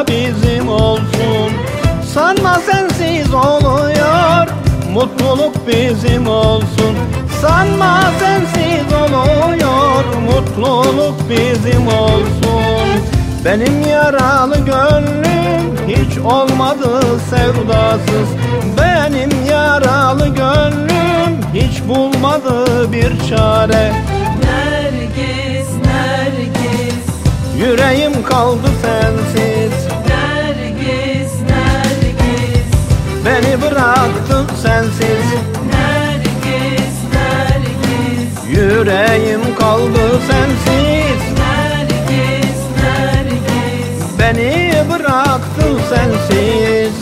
da bizim olsun. Sanma sensiz oluyor, mutluluk bizim olsun. Sanma sensiz oluyor, mutluluk bizim olsun. Benim yaralı gönlüm hiç olmadı sevdasız. Benim yaralı gönlüm hiç bulmadı bir çare. Nergis, Nergis, Yüreğim kaldı sensiz. Nergis, Nergis, Beni bıraktın sensiz. Nergis, Nergis, Yüreğim kaldı sensiz. Nergis, Nergis, Beni bıraktın sensiz.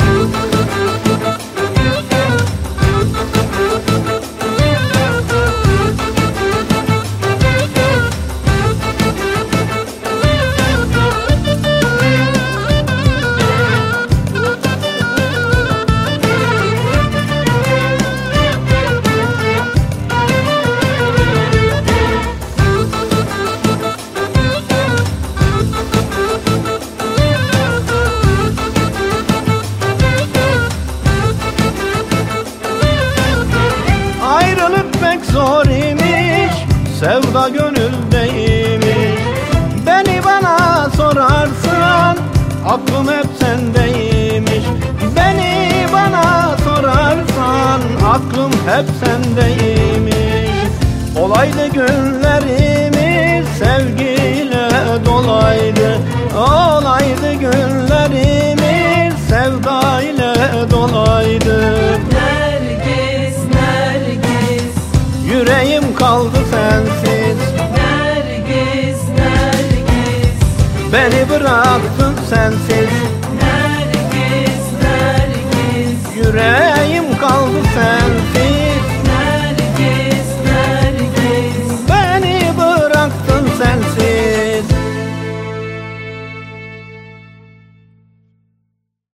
Ayrılık pek zor imiş, sevda gönüldeymiş. Beni bana sorarsan, aklım hep sendeymiş. Beni bana sorarsan, aklım hep sendeymiş. Olaydı günlerimiz sevgiyle dolaydı. Olaydı günlerimiz sevda ile dolaydı. Nergis, Nergis, Yüreğim kaldı sensiz. Nergis, Nergis, Beni bıraktın sensiz. Nergis, Nergis, Yüreğim